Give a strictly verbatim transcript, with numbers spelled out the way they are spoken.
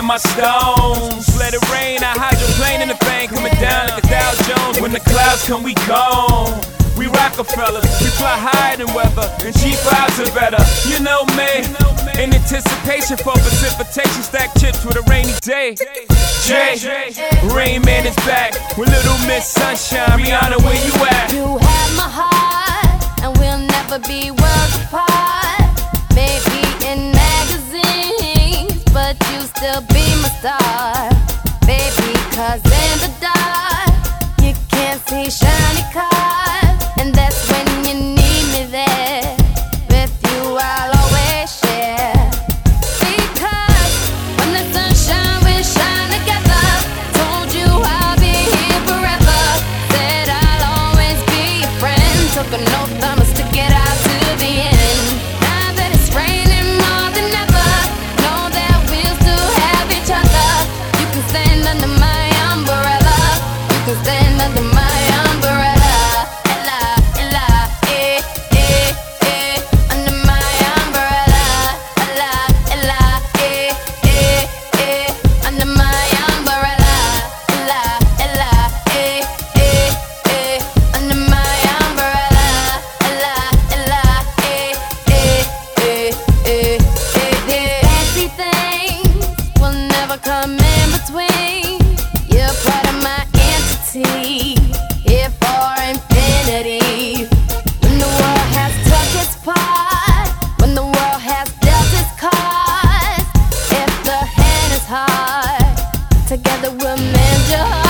my stones. Let it rain, I hydroplane in the bank, coming down like a Dow Jones. When the clouds come, we gone. We Rockefellers, we fly higher than weather, and cheap vibes are better. You know me, in anticipation for precipitation, stack chips with a rainy day. Jay, Rain Man is back with Little Miss Sunshine. Rihanna, where you at? You have my heart, and we'll never be worlds apart. Maybe in magazines, but you still be my star, baby. 'Cause in the dark, you can't see shiny cars. And that's when you need me there. With you I'll always share. Because when the sun shines, we shine together. Told you I'll be here forever. Said I'll always be your friend. Took an oath, I'ma stick it out to the end. Now that it's raining more than ever, know that we'll still have each other. You can stand under my umbrella. You can stand under my umbrella. Come in between. You're part of my entity, here for infinity. When the world has took its part, when the world has dealt its cards, if the hand is hard, together we'll mend your heart.